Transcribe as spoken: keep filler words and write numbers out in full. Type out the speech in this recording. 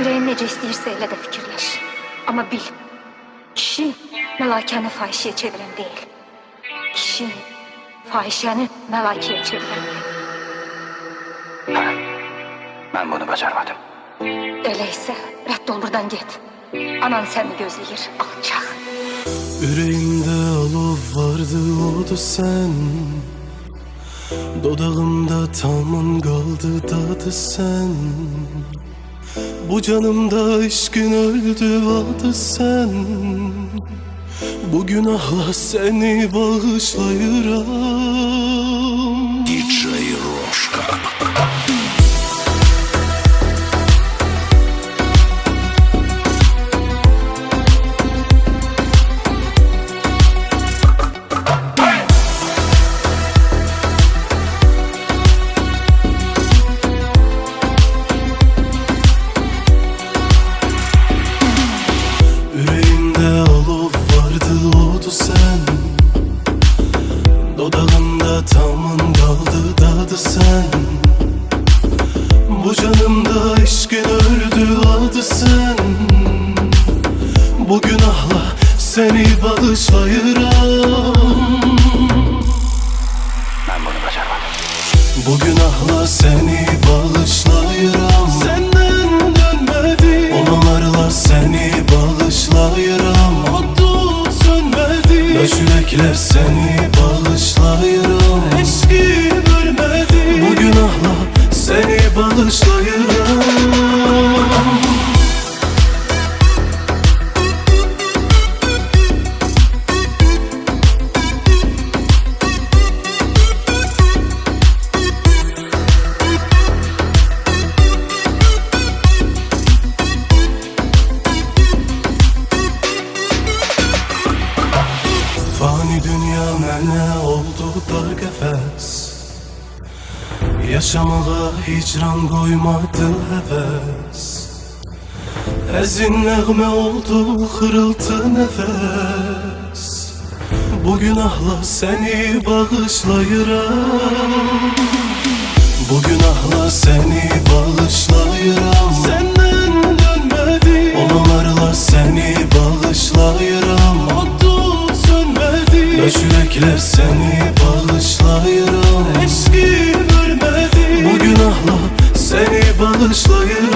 Ürəyin necə istəyirsə elə də fikirləş. Amma bil, kişi məlakəni fahişəyə çevirən deyil. Kişi fahişəni məlakəyə çevirəndir. Hə, mən bunu bacarmadım. Elə isə rədd ol buradan get. Anan səni gözləyir, alçaq. Yüreğimde alov vardı, o da sen. Dodağımda tamın kaldı, dadı sen. Bu canımda işkin öldü, adı sen. Bu günahla seni bağışlayıram. ди джей Рошка. Yüreğimde alov vardı, oldu sen. Dodağımda tamın kaldı, dadı sen. Bu canımda işkin öldü, adı sen. Bu günahla seni bağışlayıram. Ben bunu bacarmadım. Bu günahla seni bağışlayıram. Senden dönmedi, olanlarla seni bağışlayıram. O tut sönmedi, yaş yürekler seni bağışlayıram. Eşki ölmedi, bu günahla seni bağışlayıram. Fani dünya mənə oldu dar qəfəs. Yaşamağa hicran koymadı həvəs. Həzin nəğmə oldu xırıltı nəfəs. Bu günahla səni bağışlayıram. Bu günahla səni bağışlayıram. Səndən dönmədi, olanlarla səni bağışlayıram. Yaş yürekler seni bağışlayıram. Eşkin ölmedi, bu günahla seni bağışlayıram.